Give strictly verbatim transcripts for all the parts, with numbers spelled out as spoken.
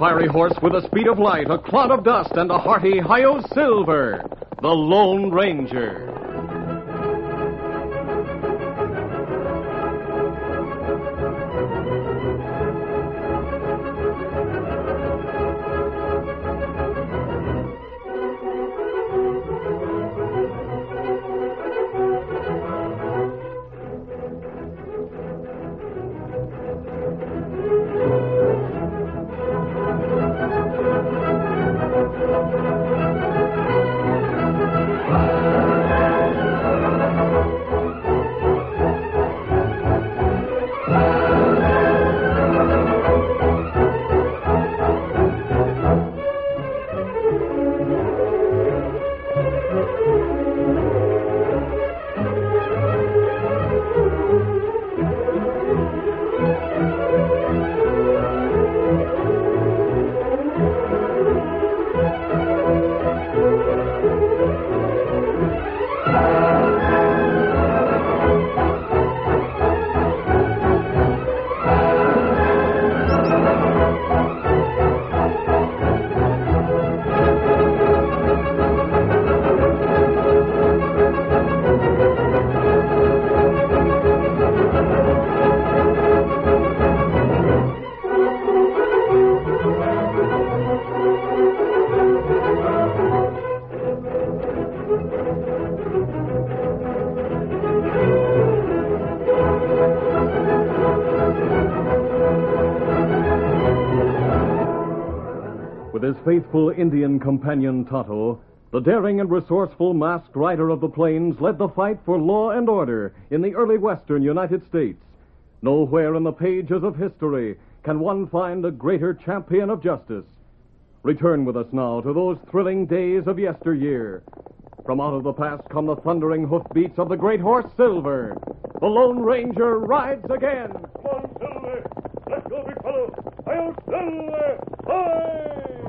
fiery horse with the speed of light, a cloud of dust, and a hearty Hi-Yo Silver, the Lone Ranger. With his faithful Indian companion Tonto, the daring and resourceful masked rider of the plains led the fight for law and order in the early western United States. Nowhere in the pages of history can one find a greater champion of justice. Return with us now to those thrilling days of yesteryear. From out of the past come the thundering hoofbeats of the great horse Silver. The Lone Ranger rides again. Come on, Silver. Let's go, big fellow. Hi-yo, Silver. Hi!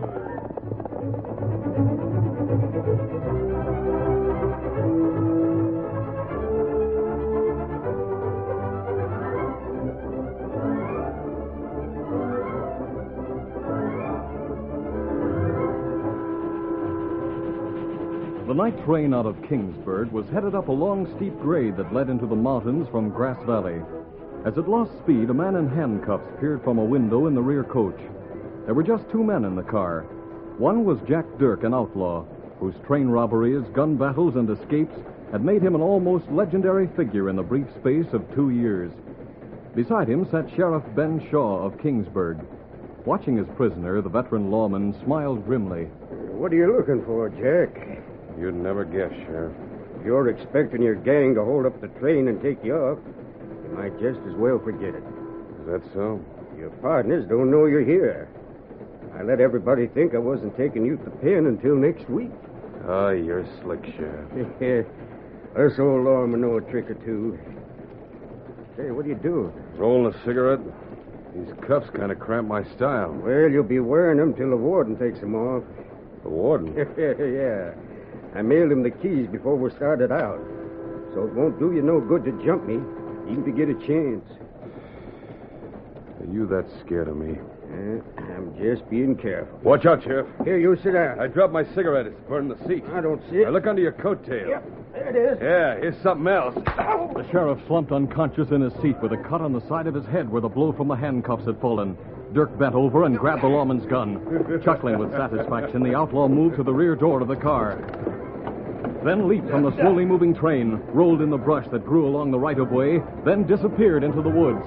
The night train out of Kingsburg was headed up a long, steep grade that led into the mountains from Grass Valley. As it lost speed, a man in handcuffs peered from a window in the rear coach. There were just two men in the car. One was Jack Dirk, an outlaw, whose train robberies, gun battles, and escapes had made him an almost legendary figure in the brief space of two years. Beside him sat Sheriff Ben Shaw of Kingsburg. Watching his prisoner, the veteran lawman smiled grimly. What are you looking for, Jack? You'd never guess, Sheriff. If you're expecting your gang to hold up the train and take you off, you might just as well forget it. Is that so? Your partners don't know you're here. I let everybody think I wasn't taking you to the pen until next week. Ah, you're slick, Sheriff. Us old lawmen know a trick or two. Say, what are you doing? Rolling a cigarette? These cuffs kind of cramp my style. Well, you'll be wearing them till the warden takes them off. The warden? Yeah. I mailed him the keys before we started out. So it won't do you no good to jump me, even to get a chance. Are you that scared of me? Uh, I'm just being careful. Watch out, Sheriff. Here, you sit down. I dropped my cigarette. It's burning the seat. I don't see it. Now look under your coat tail. Yep, there it is. Yeah, here's something else. The sheriff slumped unconscious in his seat with a cut on the side of his head where the blow from the handcuffs had fallen. Dirk bent over and grabbed the lawman's gun. Chuckling with satisfaction, the outlaw moved to the rear door of the car. Then leaped from the slowly moving train, rolled in the brush that grew along the right-of-way, then disappeared into the woods.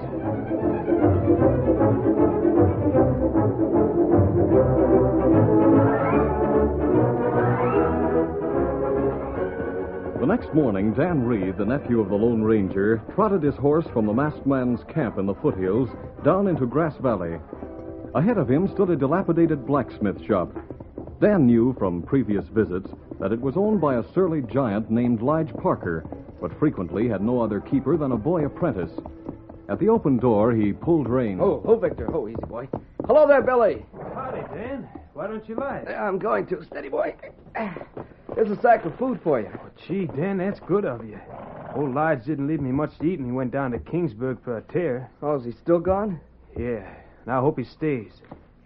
The next morning, Dan Reed, the nephew of the Lone Ranger, trotted his horse from the masked man's camp in the foothills down into Grass Valley. Ahead of him stood a dilapidated blacksmith shop. Dan knew from previous visits that it was owned by a surly giant named Lige Parker, but frequently had no other keeper than a boy apprentice. At the open door, he pulled rein. Oh, oh, Victor. Oh, easy, boy. Hello there, Billy. Howdy, Dan. Why don't you light? I'm going to. Steady, boy. There's a sack of food for you. Oh, gee, Dan, that's good of you. Old Lige didn't leave me much to eat, and he went down to Kingsburg for a tear. Oh, is he still gone? Yeah, and I hope he stays.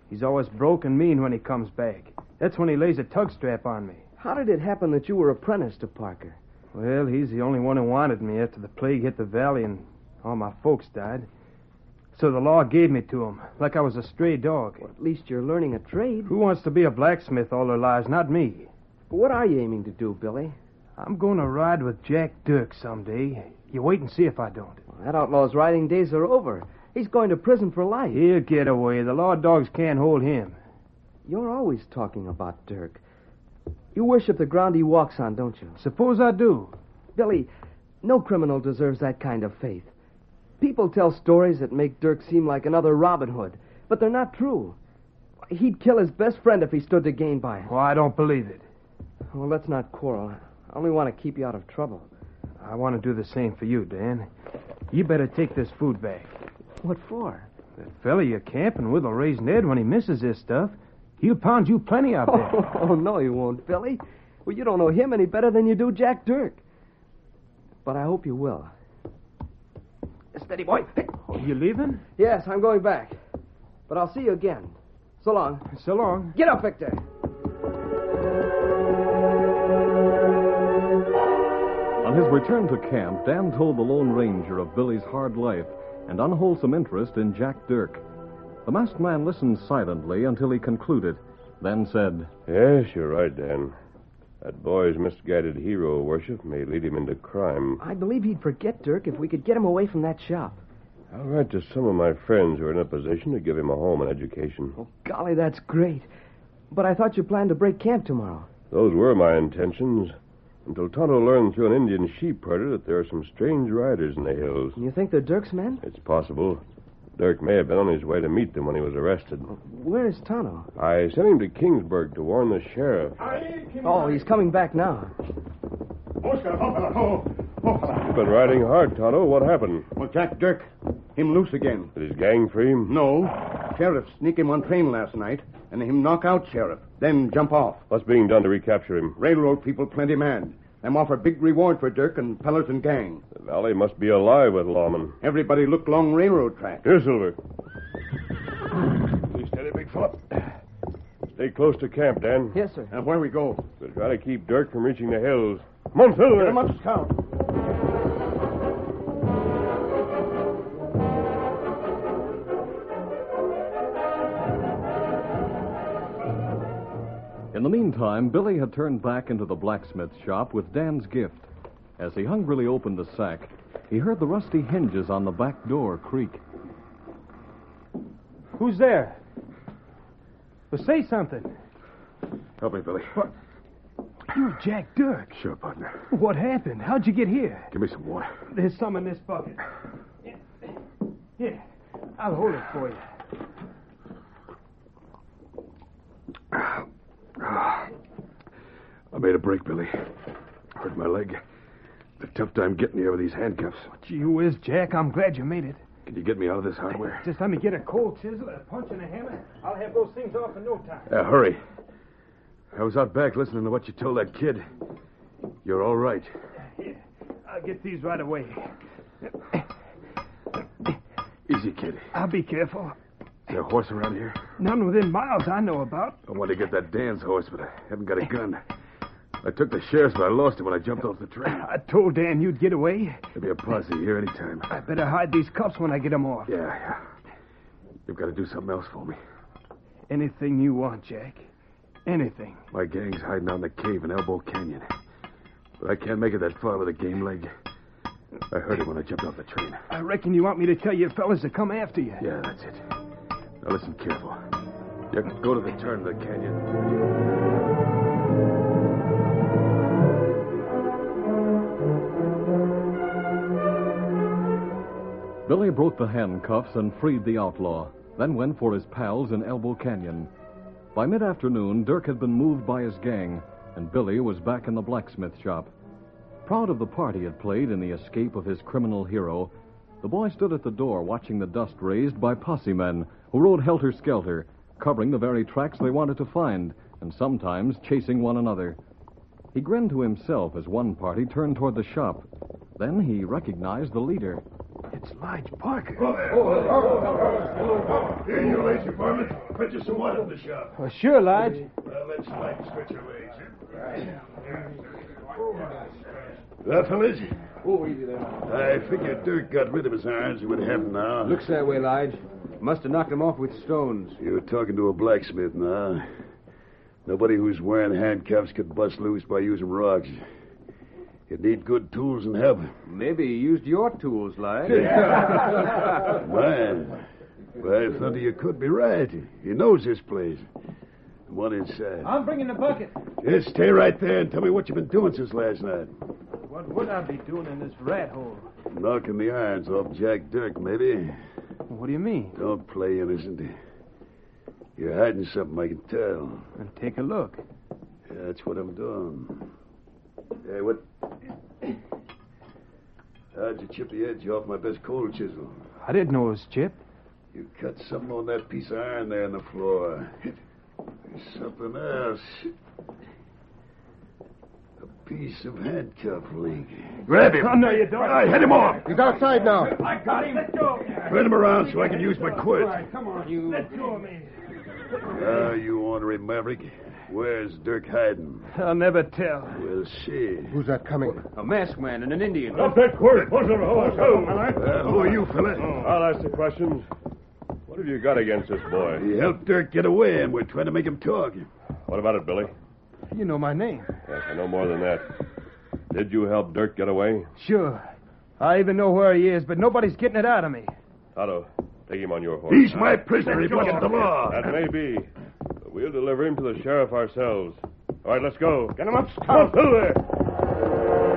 He's always broke and mean when he comes back. That's when he lays a tug strap on me. How did it happen that you were apprenticed to Parker? Well, he's the only one who wanted me after the plague hit the valley and all my folks died. So the law gave me to him, like I was a stray dog. Well, at least you're learning a trade. Who wants to be a blacksmith all their lives? Not me. What are you aiming to do, Billy? I'm going to ride with Jack Dirk someday. You wait and see if I don't. Well, that outlaw's riding days are over. He's going to prison for life. He'll get away. The law dogs can't hold him. You're always talking about Dirk. You worship the ground he walks on, don't you? Suppose I do. Billy, no criminal deserves that kind of faith. People tell stories that make Dirk seem like another Robin Hood, but they're not true. He'd kill his best friend if he stood to gain by it. Well, I don't believe it. Well, let's not quarrel. I only want to keep you out of trouble. I want to do the same for you, Dan. You better take this food back. What for? The fella you're camping with will raise Ned when he misses this stuff. He'll pound you plenty out there. Oh, oh, no, he won't, Billy. Well, you don't know him any better than you do Jack Dirk. But I hope you will. Steady, boy. Oh, you leaving? Yes, I'm going back. But I'll see you again. So long. So long. Get up, Victor. On his return to camp, Dan told the Lone Ranger of Billy's hard life and unwholesome interest in Jack Dirk. The masked man listened silently until he concluded, then said, Yes, you're right, Dan. That boy's misguided hero worship may lead him into crime. I believe he'd forget Dirk if we could get him away from that shop. I'll write to some of my friends who are in a position to give him a home and education. Oh, golly, that's great. But I thought you planned to break camp tomorrow. Those were my intentions, until Tonto learned through an Indian sheep herder that there are some strange riders in the hills. You think they're Dirk's men? It's possible. Dirk may have been on his way to meet them when he was arrested. Where is Tonto? I sent him to Kingsburg to warn the sheriff. Oh, he's coming back now. You've been riding hard, Tonto. What happened? Well, Jack Dirk, him loose again. Did his gang free him? No. Sheriff sneak him on train last night, and him knock out Sheriff, then jump off. What's being done to recapture him? Railroad people plenty mad. Them offer big reward for Dirk and fellows and gang. The valley must be alive with lawmen. Everybody look long railroad track. Here, Silver. Stay steady, big fella. Stay close to camp, Dan. Yes, sir. Now, where we go? We'll try to keep Dirk from reaching the hills. Come on, Silver. Get him up, Scout. In the meantime, Billy had turned back into the blacksmith shop with Dan's gift. As he hungrily opened the sack, he heard the rusty hinges on the back door creak. Who's there? Well, say something. Help me, Billy. What? You're Jack Dirk. Sure, partner. What happened? How'd you get here? Give me some water. There's some in this bucket. Here, I'll hold it for you. I made a break, Billy. Hurt my leg. It's a tough time getting here with these handcuffs. Gee whiz, Jack, I'm glad you made it. Can you get me out of this hardware? Just let me get a cold chisel, a punch, and a hammer. I'll have those things off in no time. Uh, hurry. I was out back listening to what you told that kid. You're all right. Here, I'll get these right away. Easy, kid. I'll be careful. Is there a horse around here? None within miles I know about. I wanted to get that Dan's horse, but I haven't got a gun. I took the sheriff's, but I lost him when I jumped off the train. I told Dan you'd get away. There'll be a posse here anytime. I better hide these cuffs when I get them off. Yeah, yeah. You've got to do something else for me. Anything you want, Jack. Anything. My gang's hiding out in the cave in Elbow Canyon. But I can't make it that far with a game leg. I heard it when I jumped off the train. I reckon you want me to tell your fellas to come after you. Yeah, that's it. Now listen careful. You can go to the turn of the canyon. Billy broke the handcuffs and freed the outlaw, then went for his pals in Elbow Canyon. By mid-afternoon, Dirk had been moved by his gang, and Billy was back in the blacksmith shop. Proud of the part he had played in the escape of his criminal hero, the boy stood at the door watching the dust raised by posse men who rode helter-skelter, covering the very tracks they wanted to find, and sometimes chasing one another. He grinned to himself as one party turned toward the shop. Then he recognized the leader. It's Lige Parker. Oh, there. Here, you lazy varmint. Fetch us some water in the shop. Oh, sure, Lige. Well, let's like stretch your legs. Well, fellas, Oh, easy there. I figured Dirk got rid of his irons. What happened now? Looks that way, Lige. Must have knocked him off with stones. You're talking to a blacksmith now. Nobody who's wearing handcuffs could bust loose by using rocks. You'd need good tools and help. Maybe he used your tools, Lige. Man, well, I thought you could be right. He knows this place. Come on inside. I'm bringing the bucket. Just stay right there and tell me what you've been doing since last night. What would I be doing in this rat hole? Knocking the irons off Jack Dirk, maybe. What do you mean? Don't play innocent. You're hiding something, I can tell. And take a look. Yeah, that's what I'm doing. Hey, what? How'd you chip the edge off my best cold chisel? I didn't know it was chipped. You cut something on that piece of iron there on the floor. There's something else. A piece of handcuff link. Grab him. Oh, no, you don't. All right, head him off. He's outside now. I got him. Let go. Turn him around so I can use my quid. Come on, you. Let go of me. Now, you ornery maverick. Where's Dirk hiding? I'll never tell. We'll see. Who's that coming? A masked man and an Indian. Stop that quirt. What's the horse? Uh, who are you, fella? I'll ask the questions. What have you got against this boy? He helped Dirk get away, and we're trying to make him talk. What about it, Billy? You know my name. Yes, I know more than that. Did you help Dirk get away? Sure. I even know where he is, but nobody's getting it out of me. Otto, take him on your horse. He's my prisoner. He broke the law. That may be. But we'll deliver him to the sheriff ourselves. All right, let's go. Get him up, Scout. Go through there.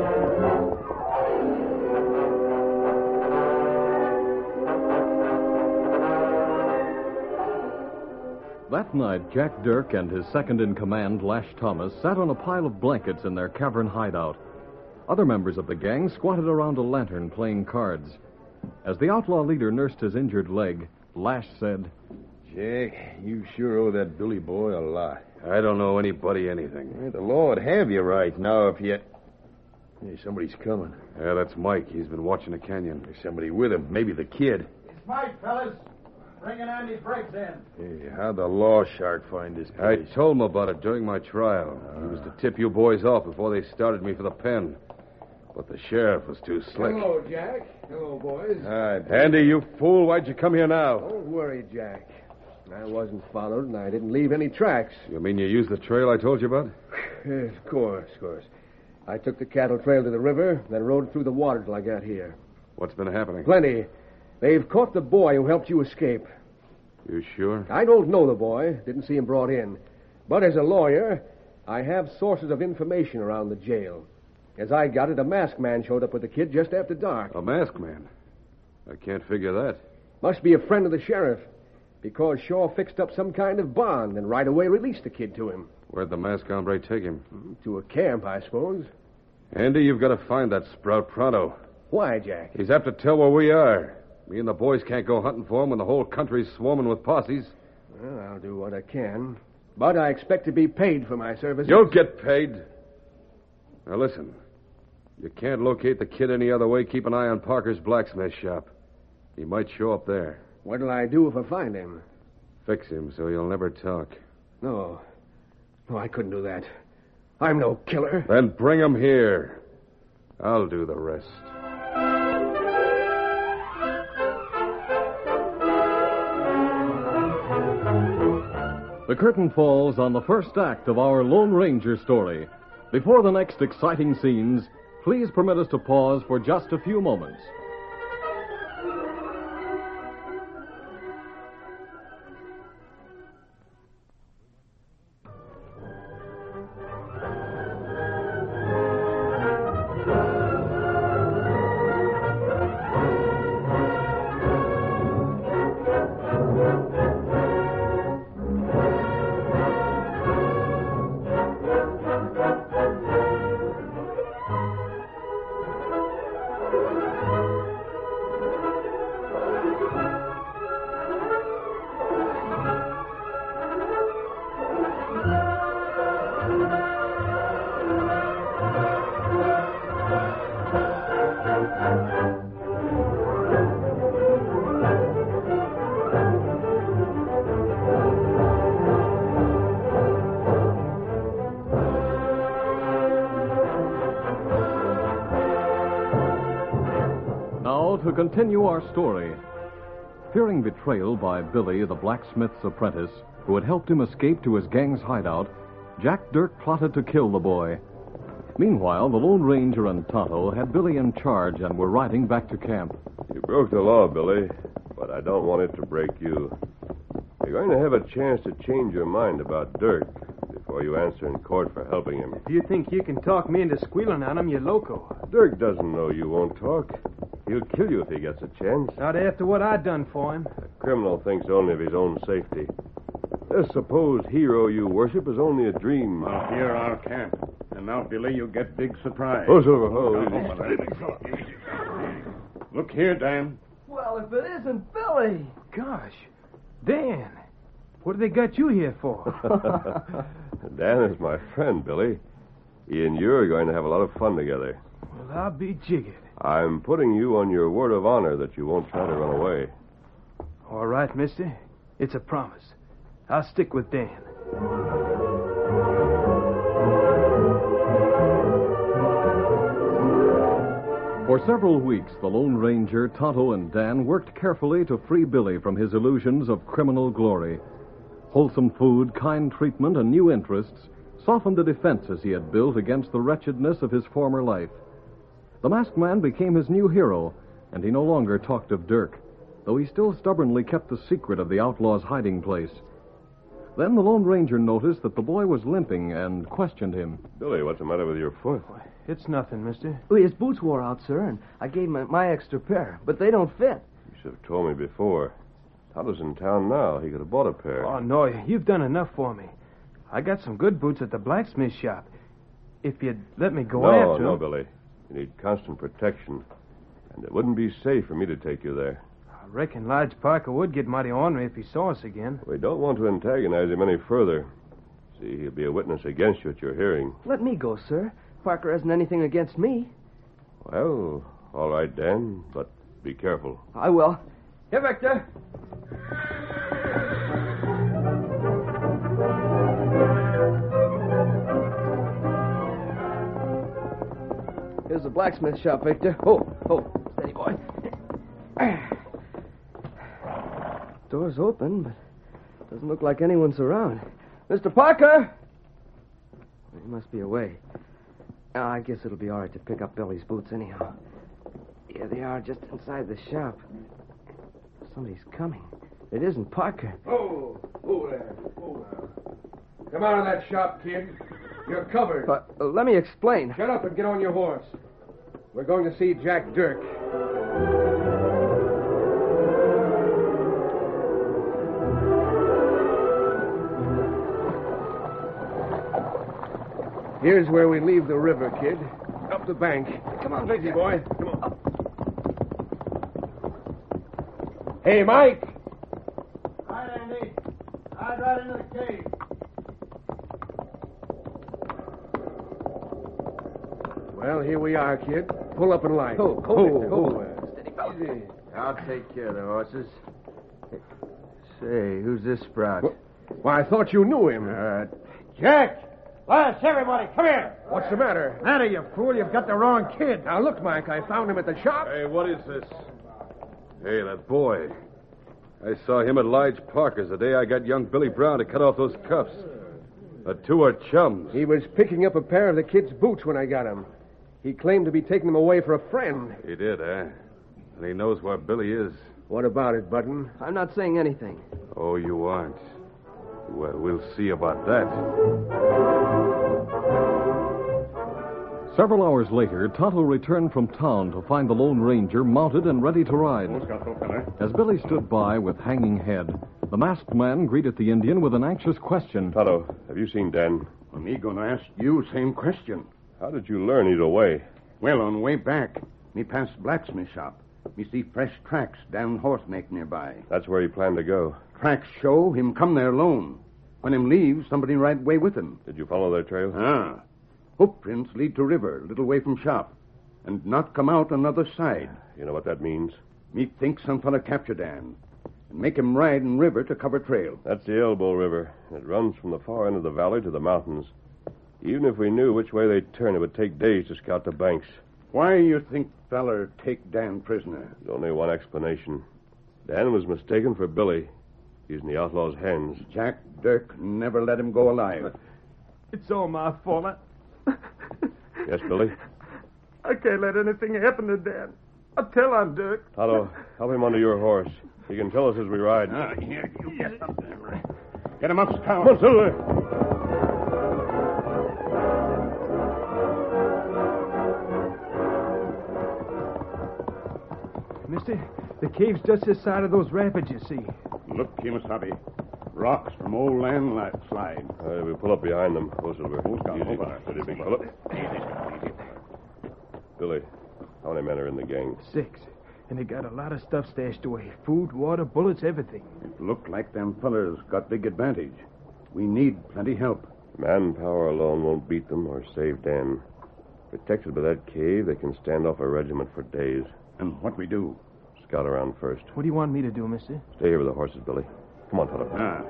That night, Jack Dirk and his second-in-command, Lash Thomas, sat on a pile of blankets in their cavern hideout. Other members of the gang squatted around a lantern playing cards. As the outlaw leader nursed his injured leg, Lash said, Jack, you sure owe that Billy boy a lot. I don't know anybody anything. Hey, the law would have you right now if you... Hey, somebody's coming. Yeah, that's Mike. He's been watching the canyon. There's somebody with him. Maybe the kid. It's Mike, fellas. Bringing Andy Briggs in. Hey, how'd the law shark find this I place? told him about it during my trial. He was to tip you boys off before they started me for the pen. But the sheriff was too slick. Hello, Jack. Hello, boys. Hi, Andy, you fool. Why'd you come here now? Don't worry, Jack. I wasn't followed, and I didn't leave any tracks. You mean you used the trail I told you about? Yes, of course, of course. I took the cattle trail to the river, then rode through the water till I got here. What's been happening? Plenty. They've caught the boy who helped you escape. You sure? I don't know the boy. Didn't see him brought in. But as a lawyer, I have sources of information around the jail. As I got it, a masked man showed up with the kid just after dark. A masked man? I can't figure that. Must be a friend of the sheriff, because Shaw fixed up some kind of bond and right away released the kid to him. Where'd the masked hombre take him? To a camp, I suppose. Andy, you've got to find that sprout pronto. Why, Jack? He's apt to tell where we are. Me and the boys can't go hunting for him when the whole country's swarming with posses. Well, I'll do what I can. But I expect to be paid for my services. You'll get paid. Now, listen. You can't locate the kid any other way. Keep an eye on Parker's blacksmith shop. He might show up there. What'll I do if I find him? Fix him so he'll never talk. No. No, I couldn't do that. I'm no killer. Then bring him here. I'll do the rest. The curtain falls on the first act of our Lone Ranger story. Before the next exciting scenes, please permit us to pause for just a few moments. to continue our story. Fearing betrayal by Billy, the blacksmith's apprentice, who had helped him escape to his gang's hideout, Jack Dirk plotted to kill the boy. Meanwhile, the Lone Ranger and Tonto had Billy in charge and were riding back to camp. You broke the law, Billy, but I don't want it to break you. You're going to have a chance to change your mind about Dirk before you answer in court for helping him. If you think you can talk me into squealing on him, you're loco. Dirk doesn't know you won't talk. He'll kill you if he gets a chance. Not after what I done for him. A criminal thinks only of his own safety. This supposed hero you worship is only a dream. Well, here our camp. And now, Billy, you get big surprise. Oh, Silver, oh, Look here, Dan. Well, if it isn't Billy. Gosh. Dan, what have they got you here for? Dan is my friend, Billy. He and you are going to have a lot of fun together. Well, I'll be jiggered. I'm putting you on your word of honor that you won't try to run away. All right, mister. It's a promise. I'll stick with Dan. For several weeks, the Lone Ranger, Tonto, and Dan worked carefully to free Billy from his illusions of criminal glory. Wholesome food, kind treatment, and new interests softened the defenses he had built against the wretchedness of his former life. The masked man became his new hero, and he no longer talked of Dirk, though he still stubbornly kept the secret of the outlaw's hiding place. Then the Lone Ranger noticed that the boy was limping and questioned him. Billy, what's the matter with your foot? It's nothing, mister. Oh, his boots wore out, sir, and I gave him my extra pair, but they don't fit. You should have told me before. Tonto's in town now. He could have bought a pair. Oh, no, you've done enough for me. I got some good boots at the blacksmith shop. If you'd let me go no, after No, him... Billy. You need constant protection, and it wouldn't be safe for me to take you there. I reckon Lige Parker would get mighty ornery if he saw us again. We don't want to antagonize him any further. See, he'll be a witness against you at your hearing. Let me go, sir. Parker hasn't anything against me. Well, all right, Dan, but be careful. I will. Here, Victor. Here's the blacksmith shop, Victor. Oh, oh, steady, boy. Door's open, but doesn't look like anyone's around. Mister Parker! He must be away. Oh, I guess it'll be all right to pick up Billy's boots anyhow. Here they are, just inside the shop. Somebody's coming. It isn't Parker. Oh, oh there, oh there. Come out of that shop, kid. You're covered. But uh, let me explain. Shut up and get on your horse. We're going to see Jack Dirk. Here's where we leave the river, kid. Up the bank. Come on, Easy, Victor. boy. Come on. Hey, Mike. Hi, Andy. I'd right into the cave. Well, here we are, kid. Pull up and line. Oh, oh, oh, oh. Steady, fella. Easy. I'll take care of the horses. Say, who's this sprout? Why, I thought you knew him. Uh, Jack! Lass, everybody, come here. What's the matter? Matter, you fool. You've got the wrong kid. Now, look, Mike, I found him at the shop. Hey, what is this? Hey, that boy. I saw him at Lige Parker's the day I got young Billy Brown to cut off those cuffs. The two are chums. He was picking up a pair of the kid's boots when I got him. He claimed to be taking them away for a friend. He did, eh? And he knows where Billy is. What about it, Button? I'm not saying anything. Oh, you aren't. Well, we'll see about that. Several hours later, Tonto returned from town to find the Lone Ranger mounted and ready to ride. As Billy stood by with hanging head, the masked man greeted the Indian with an anxious question. Tonto, have you seen Dan? Well, me gonna ask you same question. How did you learn he's away? Well, on way back, me past blacksmith shop. Me see fresh tracks down horse neck nearby. That's where he planned to go. Tracks show him come there alone. When him leave, somebody right way with him. Did you follow their trail? Ah. Footprints lead to river, a little way from shop, and not come out on other side. You know what that means? Me think some fella capture Dan and make him ride in river to cover trail. That's the Elbow River. It runs from the far end of the valley to the mountains. Even if we knew which way they'd turn, it would take days to scout the banks. Why you think feller take Dan prisoner? There's only one explanation. Dan was mistaken for Billy. He's in the outlaw's hands. Jack Dirk never let him go alive. It's all my fault. I... Yes, Billy? I can't let anything happen to Dan. I'll tell on Dirk. Tonto, help him onto your horse. He can tell us as we ride. Ah, here, you get up there. Get him up, Scout. Come on, Silver. Mister, the cave's just this side of those rapids, you see. Look, Kimasabi. Rocks from old landslide. All right, we pull up behind them. Oh, Silver. Oh, Scout, Easy. over. Steady, big fellow. Easy, Scout, easy. Billy, how many men are in the gang? Six. And they got a lot of stuff stashed away. Food, water, bullets, everything. It looked like them fellers got big advantage. We need plenty help. Manpower alone won't beat them or save Dan. Protected by that cave, they can stand off a regiment for days. And what we do? Scout around first. What do you want me to do, mister? Stay here with the horses, Billy. Come on, Tonto. Ah.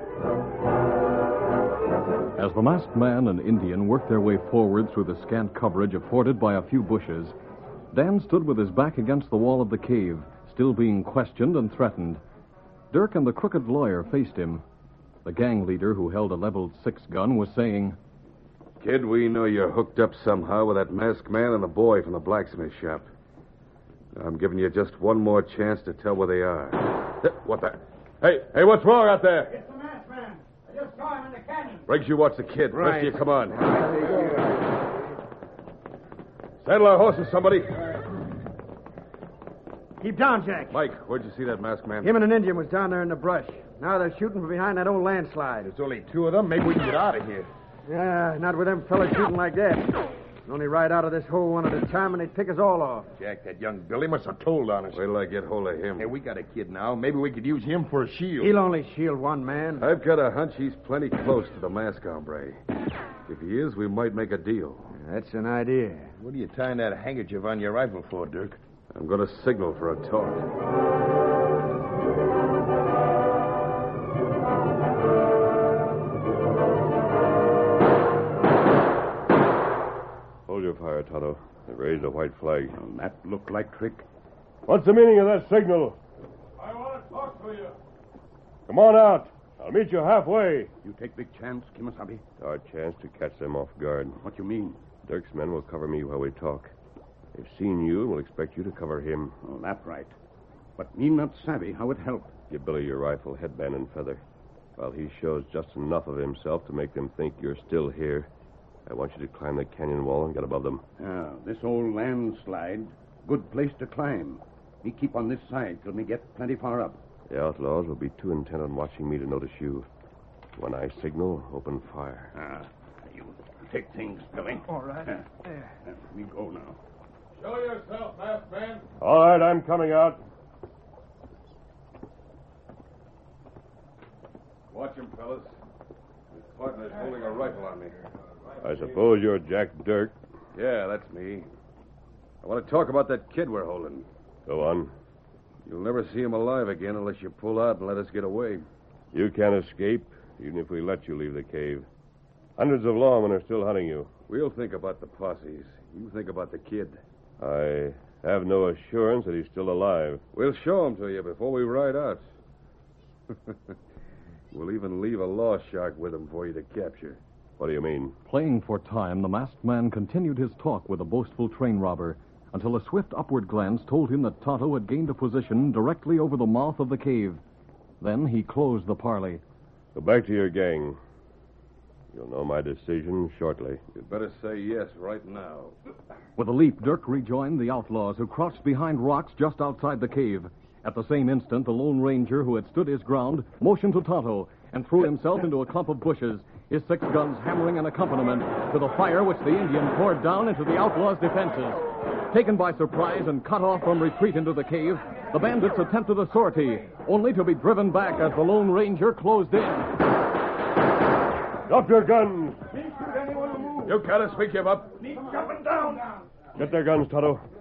As the masked man and Indian worked their way forward through the scant coverage afforded by a few bushes, Dan stood with his back against the wall of the cave, still being questioned and threatened. Dirk and the crooked lawyer faced him. The gang leader, who held a leveled six-gun, was saying, Kid, we know you're hooked up somehow with that masked man and the boy from the blacksmith shop. I'm giving you just one more chance to tell where they are. What the? Hey, hey, what's wrong out there? It's the masked man. I just saw him in the canyon. Briggs, you watch the kid. Right. Rest of you, come on. Saddle our horses, somebody. Keep down, Jack. Mike, where'd you see that masked man? Him and an Indian was down there in the brush. Now they're shooting from behind that old landslide. There's only two of them. Maybe we can get out of here. Yeah, not with them fellas shooting like that. Only ride out of this hole one at a time and they'd pick us all off. Jack, that young Billy must have told on us. Wait till I get hold of him. Hey, we got a kid now. Maybe we could use him for a shield. He'll only shield one man. I've got a hunch he's plenty close to the masked hombre. If he is, we might make a deal. That's an idea. What are you tying that handkerchief on your rifle for, Dirk? I'm going to signal for a talk. Hold your fire, Tonto. They raised a white flag. Well, that looked like trick. What's the meaning of that signal? I want to talk to you. Come on out. I'll meet you halfway. You take big chance, Kimasabi. It's our chance to catch them off guard. What you mean? Dirk's men will cover me while we talk. They've seen you and will expect you to cover him. Oh, that right. But me not savvy how it help. Give Billy your rifle, headband, and feather. While he shows just enough of himself to make them think you're still here, I want you to climb the canyon wall and get above them. Ah, this old landslide, good place to climb. Me keep on this side till me get plenty far up. The outlaws will be too intent on watching me to notice you. When I signal, open fire. Ah, you take things, Billy. All right. Ah, ah, we go now. Show yourself, masked man. All right, I'm coming out. Watch him, fellas. His partner's holding a rifle on me. I suppose you're Jack Dirk. Yeah, that's me. I want to talk about that kid we're holding. Go on. You'll never see him alive again unless you pull out and let us get away. You can't escape, even if we let you leave the cave. Hundreds of lawmen are still hunting you. We'll think about the posses. You think about the kid. I have no assurance that he's still alive. We'll show him to you before we ride out. We'll even leave a law shark with him for you to capture. What do you mean? Playing for time, the masked man continued his talk with the boastful train robber until a swift upward glance told him that Tonto had gained a position directly over the mouth of the cave. Then he closed the parley. Go back to your gang. You'll know my decision shortly. You'd better say yes right now. With a leap, Dirk rejoined the outlaws who crouched behind rocks just outside the cave. At the same instant, the Lone Ranger, who had stood his ground, motioned to Tonto and threw himself into a clump of bushes, his six guns hammering an accompaniment to the fire which the Indian poured down into the outlaws' defenses. Taken by surprise and cut off from retreat into the cave, the bandits attempted a sortie, only to be driven back as the Lone Ranger closed in. Drop your guns. You can't speak him up. Get their guns, Tonto.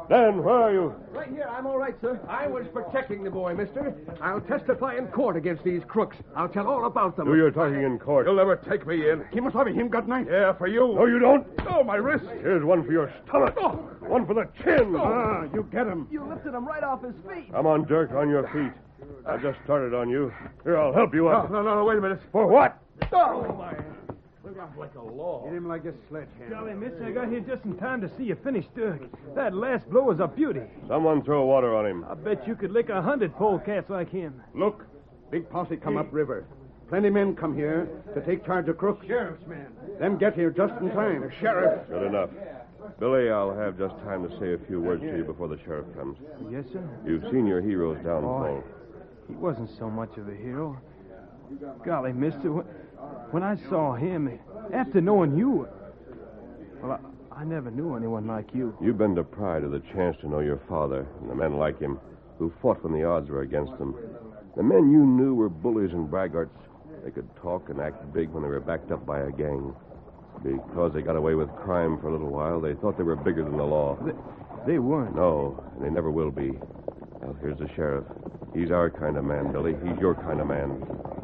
Dan, where are you? Right here. I'm all right, sir. I was protecting the boy, mister. I'll testify in court against these crooks. I'll tell all about them. Do your talking in court. You'll never take me in. Kimasabi, him got knife. Yeah, for you. No, you don't. Oh, my wrist. Here's one for your stomach. Oh. One for the chin. Ah, you get him. You lifted him right off his feet. Come on, Dirk, on your feet. I just started on you. Here, I'll help you No, up. no, no, wait a minute. For what? Oh, my. Like a law. Hit him like a sledgehammer. Golly, mister, I got here just in time to see you finish Dirk. That last blow was a beauty. Someone throw water on him. I bet you could lick a hundred polecats like him. Look, big posse come up river. Plenty men come here to take charge of crooks. Sheriff's man. Them get here just in time. The sheriff. Good enough. Billy, I'll have just time to say a few words to you before the sheriff comes. Yes, sir? You've seen your hero's downfall. Boy, he wasn't so much of a hero. Golly, mister, when, when I saw him, after knowing you, well, I, I never knew anyone like you. You've been deprived of the chance to know your father and the men like him who fought when the odds were against them. The men you knew were bullies and braggarts. They could talk and act big when they were backed up by a gang. Because they got away with crime for a little while, they thought they were bigger than the law. They, they weren't. No, and they never will be. Well, here's the sheriff. He's our kind of man, Billy. He's your kind of man.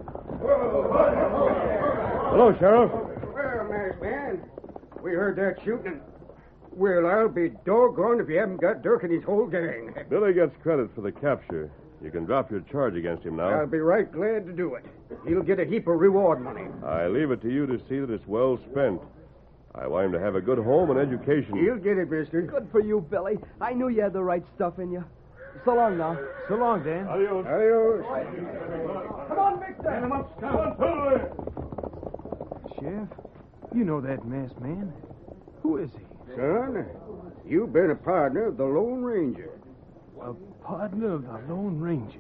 Hello, Sheriff. Well, masked man, we heard that shooting. Well, I'll be doggone if you haven't got Dirk and his whole gang. Billy gets credit for the capture. You can drop your charge against him now. I'll be right glad to do it. He'll get a heap of reward money. I leave it to you to see that it's well spent. I want him to have a good home and education. He'll get it, mister. Good for you, Billy. I knew you had the right stuff in you. So long now. So long, Dan. Adios. Adios. Come on, Victor. Come on, Sheriff, you know that masked man. Who is he? Son, you've been a partner of the Lone Ranger. A partner of the Lone Ranger.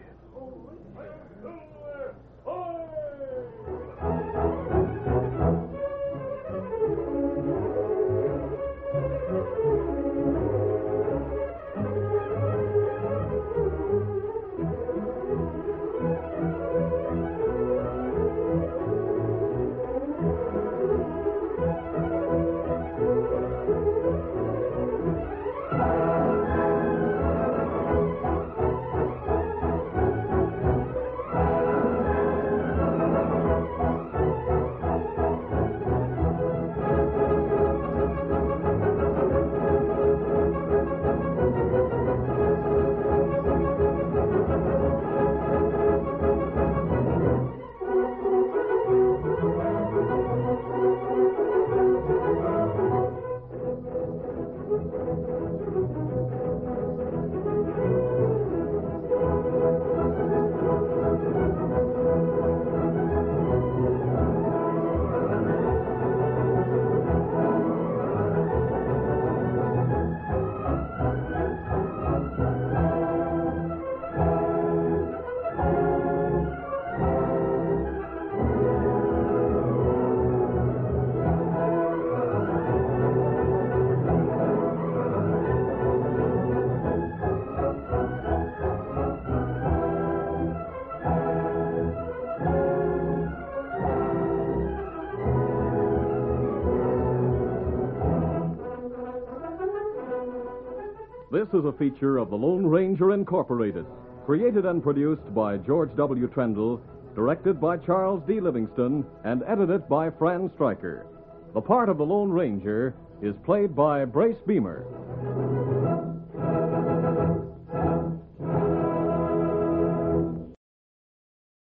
This is a feature of the Lone Ranger Incorporated, created and produced by George W. Trendle, directed by Charles D. Livingston, and edited by Fran Stryker. The part of the Lone Ranger is played by Brace Beamer.